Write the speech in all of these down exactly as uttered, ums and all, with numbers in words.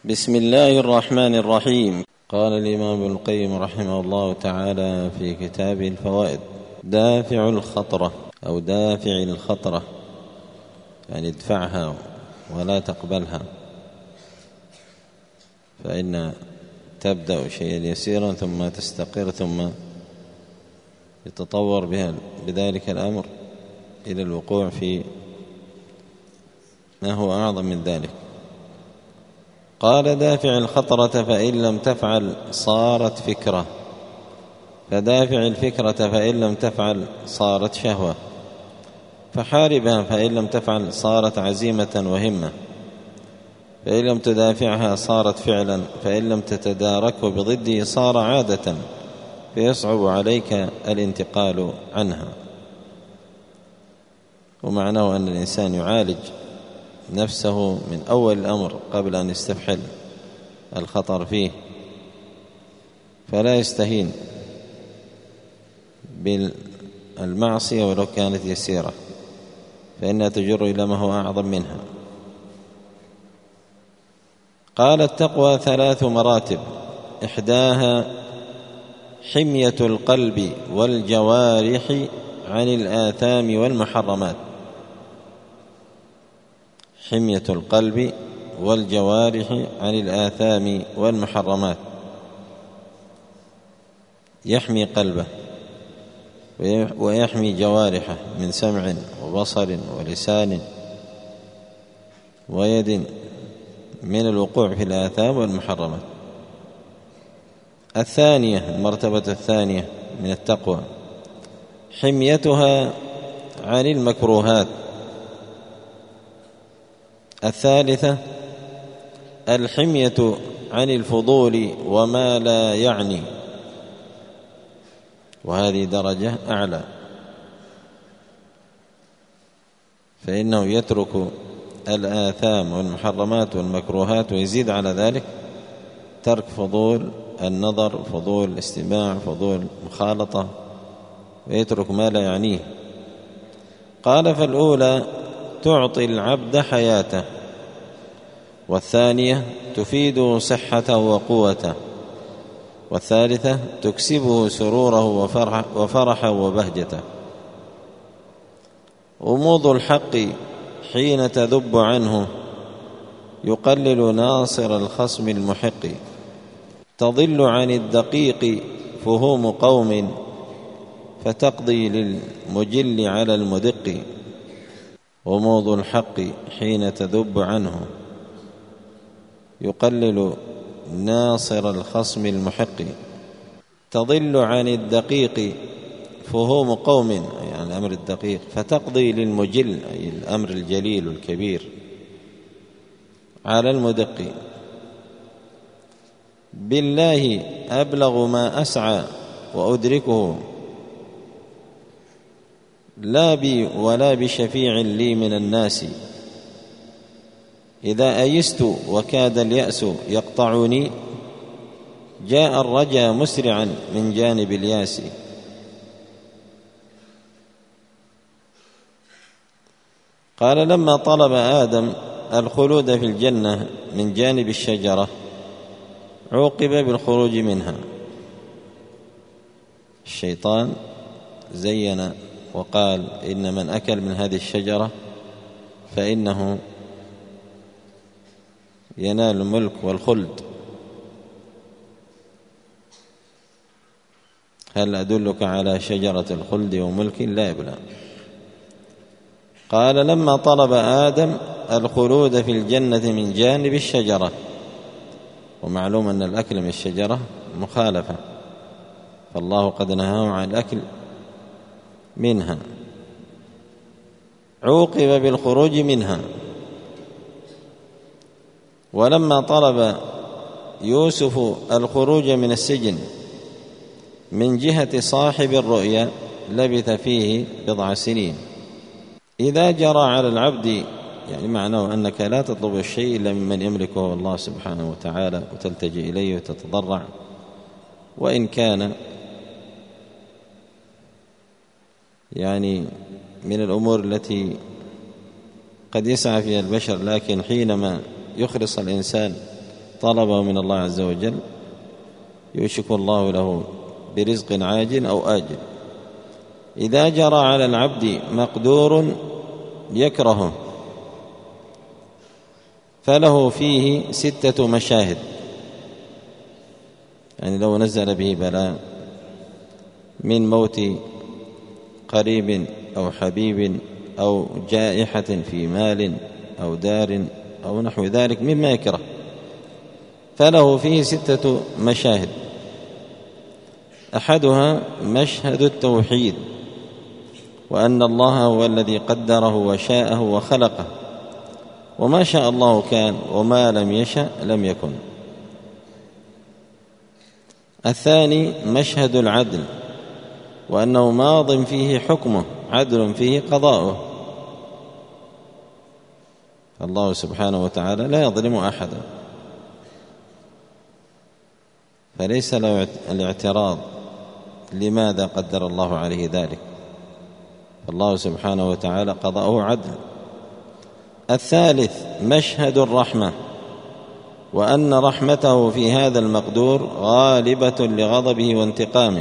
بسم الله الرحمن الرحيم. قال الإمام ابن القيم رحمه الله تعالى في كتابه الفوائد: دافع الخطرة أو دافع الخطرة، يعني ادفعها ولا تقبلها، فإن تبدأ شيئا يسيرا ثم تستقر ثم يتطور بها بذلك الأمر إلى الوقوع في ما هو أعظم من ذلك. قال: دافع الخطرة فإن لم تفعل صارت فكرة، فدافع الفكرة فإن لم تفعل صارت شهوة، فحاربها فإن لم تفعل صارت عزيمة وهمة، فإن لم تدافعها صارت فعلا، فإن لم تتداركه بضده صار عادة فيصعب عليك الانتقال عنها. ومعناه أن الإنسان يعالج نفسه من أول الأمر قبل أن يستفحل الخطر فيه، فلا يستهين بالمعصية ولو كانت يسيرة، فإنها تجر إلى ما هو أعظم منها. قال: التقوى ثلاث مراتب، إحداها حمية القلب والجوارح عن الآثام والمحرمات. حمية القلب والجوارح عن الآثام والمحرمات، يحمي قلبه ويحمي جوارحه من سمع وبصر ولسان ويد من الوقوع في الآثام والمحرمات. الثانية، المرتبة الثانية من التقوى، حميتها عن المكروهات. الثالثة، الحمية عن الفضول وما لا يعني، وهذه درجة أعلى، فإنه يترك الآثام والمحرمات والمكروهات ويزيد على ذلك ترك فضول النظر، فضول الاستماع، فضول مخالطة، ويترك ما لا يعنيه. قال: فالأولى تعطي العبد حياته، والثانية تفيد صحته وقوته، والثالثة تكسبه سروره وفرح وفرحه وبهجته. غموض الحق حين تذب عنه يقلل ناصر الخصم المحق، تضل عن الدقيق فهوم قوم فتقضي للمجل على المدق. غموض الحق حين تذب عنه يقلل ناصر الخصم المحق، تضل عن الدقيق فهوم قوم، يعني الأمر الدقيق، فتقضي للمجل، أي الأمر الجليل الكبير، على المدق. بالله أبلغ ما أسعى وأدركه، لا بي ولا بشفيع لي من الناس. إذا أيست وكاد اليأس يقطعني، جاء الرجا مسرعا من جانب الياس. قال: لما طلب آدم الخلود في الجنة من جانب الشجرة عوقب بالخروج منها. الشيطان زين وقال: إن من أكل من هذه الشجرة فإنه ينال الملك والخلد. هل أدلك على شجرة الخلد وملك لا يبلى؟ قال: لما طلب آدم الخلود في الجنة من جانب الشجرة، ومعلوم أن الأكل من الشجرة مخالفة، فالله قد نهاه عن الأكل منها، عوقب بالخروج منها. ولما طلب يوسف الخروج من السجن من جهة صاحب الرؤيا لبث فيه بضع سنين. إذا جرى على العبد، يعني معناه أنك لا تطلب الشيء إلا ممن يملكه الله سبحانه وتعالى، وتلتجئ إليه وتتضرع، وإن كان يعني من الأمور التي قد يسعى فيها البشر، لكن حينما يخلص الإنسان طلبه من الله عز وجل يوشك الله له برزق عاجل أو آجل. إذا جرى على العبد مقدور يكرهه فله فيه ستة مشاهد، يعني لو نزل به بلاء من موت قريب أو حبيب أو جائحة في مال أو دار أو نحو ذلك مما يكره، فله فيه ستة مشاهد. أحدها مشهد التوحيد، وأن الله هو الذي قدره وشاءه وخلقه، وما شاء الله كان وما لم يشأ لم يكن. الثاني مشهد العدل، وأنه ماض فيه حكمه، عدل فيه قضاؤه، الله سبحانه وتعالى لا يظلم أحدا، فليس له الاعتراض لماذا قدر الله عليه ذلك، الله سبحانه وتعالى قضاؤه عدل. الثالث مشهد الرحمة، وأن رحمته في هذا المقدور غالبة لغضبه وانتقامه،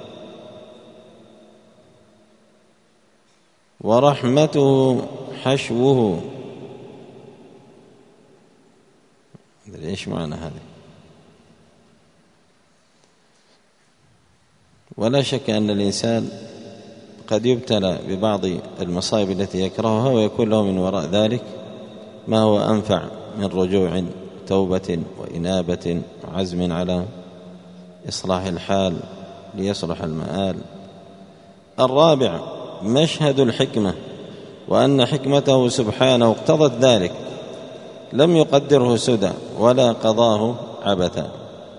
ورحمته حشوه. إيش معنى هذا؟ ولا شك أن الإنسان قد يبتلى ببعض المصائب التي يكرهها ويكون له من وراء ذلك ما هو أنفع من رجوع توبة وإنابة وعزم على إصلاح الحال ليصلح المآل. الرابع مشهد الحكمة، وأن حكمته سبحانه اقتضت ذلك، لم يقدره سدى ولا قضاه عبثا.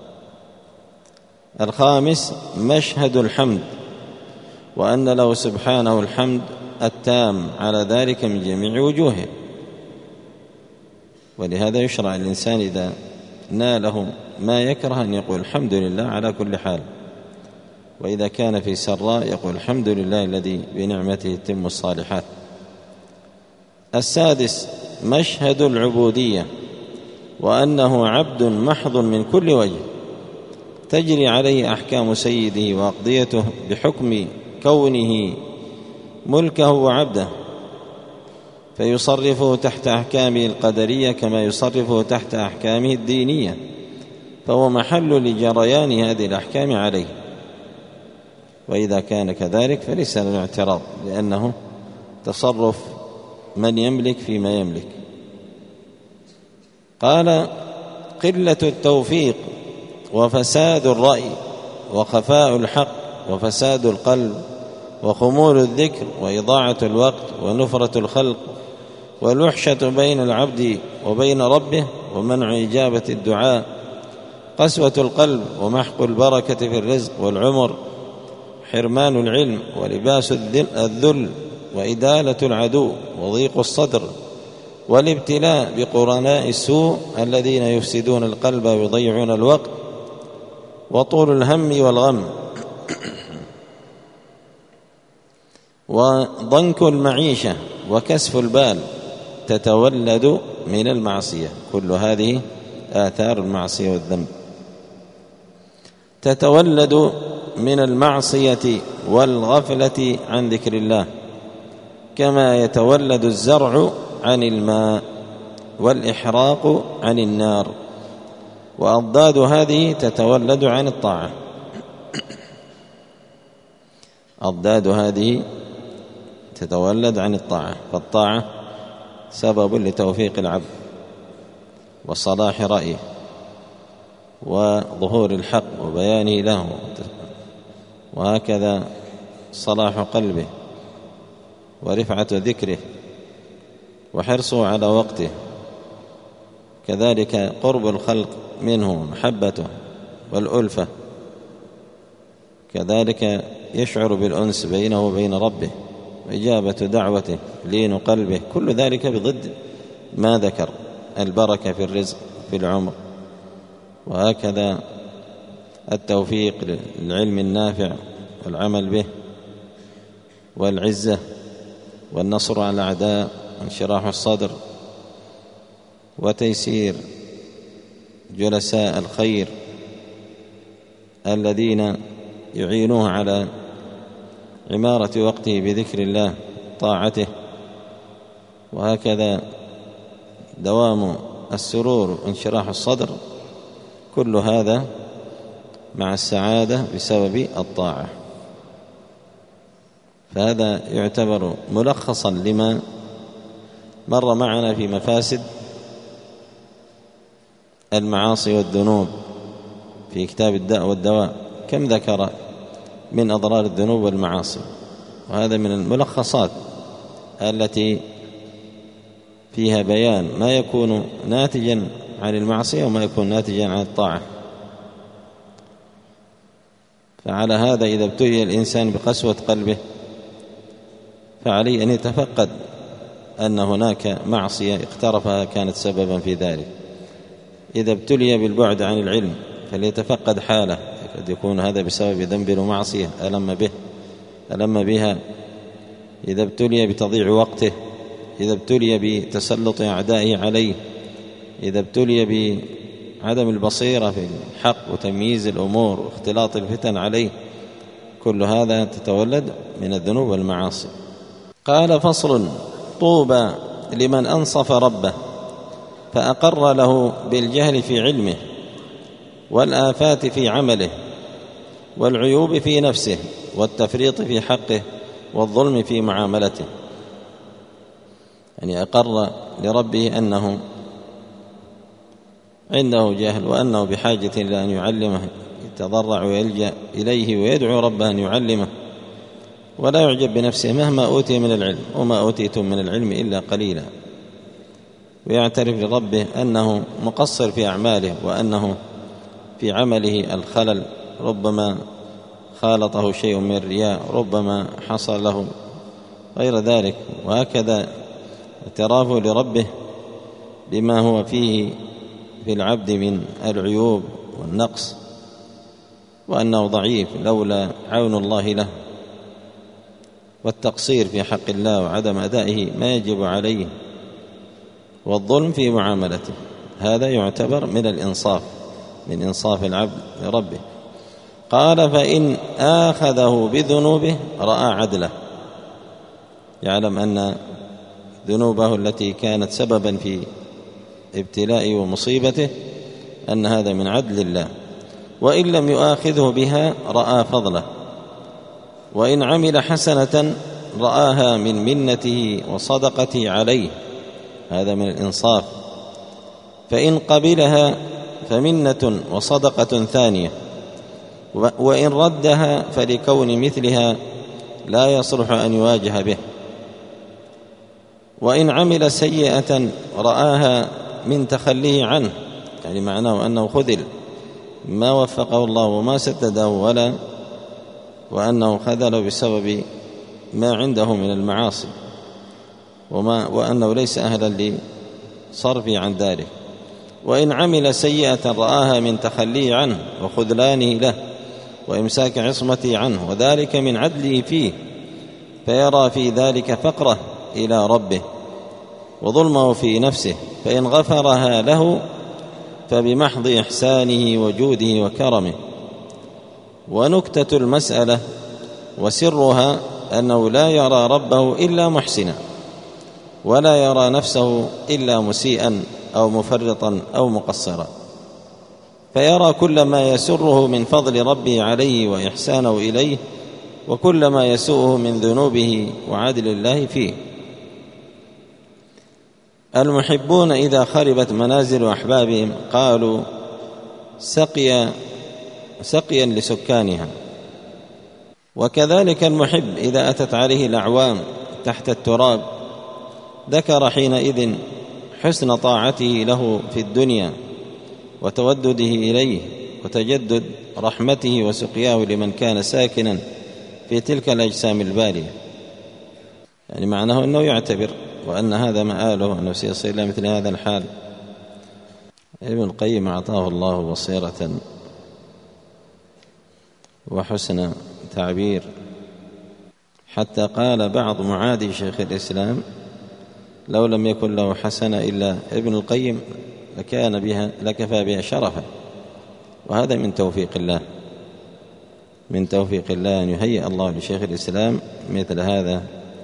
الخامس مشهد الحمد، وأن له سبحانه الحمد التام على ذلك من جميع وجوهه، ولهذا يشرع الإنسان إذا ناله ما يكره أن يقول الحمد لله على كل حال، وإذا كان في سراء يقول الحمد لله الذي بنعمته تتم الصالحات. السادس مشهد العبودية، وأنه عبد محض من كل وجه، تجري عليه أحكام سيده وأقضيته بحكم كونه ملكه وعبده، فيصرفه تحت أحكامه القدرية كما يصرفه تحت أحكامه الدينية، فهو محل لجريان هذه الأحكام عليه. وإذا كان كذلك فليس له اعتراض، لأنه تصرف من يملك فيما يملك. قال قلة التوفيق وفساد الرأي وخفاء الحق وفساد القلب وخمول الذكر وإضاعة الوقت ونفرة الخلق والوحشة بين العبد وبين ربه ومنع إجابة الدعاء، قسوة القلب ومحق البركة في الرزق والعمر، حرمان العلم ولباس الذل وإدالة العدو وضيق الصدر والابتلاء بقرناء السوء الذين يفسدون القلب ويضيعون الوقت، وطول الهم والغم وضنك المعيشة وكسف البال تتولد من المعصية. كل هذه آثار المعصية والذنب تتولد من المعصية والغفلة عن ذكر الله، كما يتولد الزرع عن الماء والإحراق عن النار، وأضداد هذه تتولد عن الطاعة. أضداد هذه تتولد عن الطاعة، فالطاعة سبب لتوفيق العبد وصلاح رأيه وظهور الحق وبيانه له، وهكذا صلاح قلبه ورفعة ذكره وحرصه على وقته، كذلك قرب الخلق منه محبته والألفة، كذلك يشعر بالأنس بينه وبين ربه وإجابة دعوته، لين قلبه، كل ذلك بضد ما ذكر، البركة في الرزق في العمر، وهكذا التوفيق للعلم النافع والعمل به، والعزة والنصر على الأعداء وانشراح الصدر وتيسير جلساء الخير الذين يعينوه على عمارة وقته بذكر الله طاعته، وهكذا دوام السرور وانشراح الصدر، كل هذا مع السعادة بسبب الطاعة. فهذا يعتبر ملخصا لما مر معنا في مفاسد المعاصي والذنوب في كتاب الداء والدواء، كم ذكر من أضرار الذنوب والمعاصي، وهذا من الملخصات التي فيها بيان ما يكون ناتجا عن المعصية وما يكون ناتجا عن الطاعة. فعلى هذا إذا ابتلي الإنسان بقسوة قلبه فعليه أن يتفقد أن هناك معصية اقترفها كانت سببا في ذلك. إذا ابتلي بالبعد عن العلم فليتفقد حاله، قد يكون هذا بسبب ذنب ومعصية ألم به ألم بها. إذا ابتلي بتضييع وقته، إذا ابتلي بتسلط أعدائه عليه، إذا ابتلي بعدم البصيرة في الحق وتمييز الأمور واختلاط الفتن عليه، كل هذا تتولد من الذنوب والمعاصي. قال: فصل: طوبى لمن أنصف ربه فأقر له بالجهل في علمه والآفات في عمله والعيوب في نفسه والتفريط في حقه والظلم في معاملته. يعني أقر لربه أنه عنده جهل وأنه بحاجة إلى أن يعلمه، يتضرع ويلجأ إليه ويدعو ربه أن يعلمه، ولا يعجب بنفسه مهما أوتي من العلم، وما أوتيتم من العلم إلا قليلا، ويعترف لربه أنه مقصر في أعماله وأنه في عمله الخلل، ربما خالطه شيء من الرياء، ربما حصل له غير ذلك. وهكذا اعترافه لربه بما هو فيه في العبد من العيوب والنقص، وأنه ضعيف لولا عون الله له، والتقصير في حق الله وعدم أدائه ما يجب عليه، والظلم في معاملته. هذا يعتبر من الإنصاف، من إنصاف العبد لربه. قال: فإن آخذه بذنوبه رأى عدله، يعلم أن ذنوبه التي كانت سببا في ابتلائه ومصيبته أن هذا من عدل الله، وإن لم يؤاخذه بها رأى فضله، وإن عمل حسنة رآها من منته وصدقته عليه، هذا من الإنصاف. فإن قبلها فمنة وصدقة ثانية، وإن ردها فلكون مثلها لا يصلح أن يواجه به. وإن عمل سيئة رآها من تخليه عنه، يعني معناه أنه خذل، ما وفقه الله وما سدده، ولا وأنه خذل بسبب ما عنده من المعاصي، وما وأنه ليس أهلا لصرفه عن ذلك. وإن عمل سيئة رآها من تخليه عنه وخذلانه له وإمساك عصمته عنه، وذلك من عدله فيه، فيرى في ذلك فقره إلى ربه وظلمه في نفسه، فإن غفرها له فبمحض إحسانه وجوده وكرمه. ونكتة المسألة وسرها أنه لا يرى ربه إلا محسنا، ولا يرى نفسه إلا مسيئا أو مفرطا أو مقصرا، فيرى كل ما يسره من فضل ربه عليه وإحسانه إليه، وكل ما يسوءه من ذنوبه وعدل الله فيه. المحبون إذا خربت منازل أحبابهم قالوا سقيا سقيا لسكانها، وكذلك المحب إذا أتت عليه الأعوام تحت التراب ذكر حينئذ حسن طاعته له في الدنيا وتودده إليه وتجدد رحمته وسقياه لمن كان ساكنا في تلك الأجسام البالية. يعني معناه أنه يعتبر وأن هذا مآله، أنه سيصير إلى مثل هذا الحال. ابن القيم أعطاه الله بصيرة وحسن تعبير، حتى قال بعض معادي شيخ الإسلام لو لم يكن له حسنة إلا ابن القيم لكان بها لكفى بها شرفا. وهذا من توفيق الله من توفيق الله أن يهيئ الله لشيخ الإسلام مثل هذا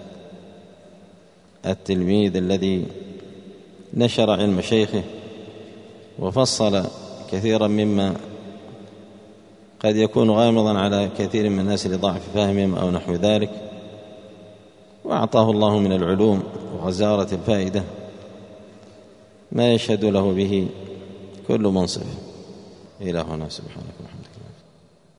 التلميذ الذي نشر علم شيخه وفصل كثيرا مما قد يكون غامضا على كثير من الناس لضعف فهمهم أو نحو ذلك، وأعطاه الله من العلوم وغزارة الفائدة ما يشهد له به كل منصف. إلى هنا، سبحانك.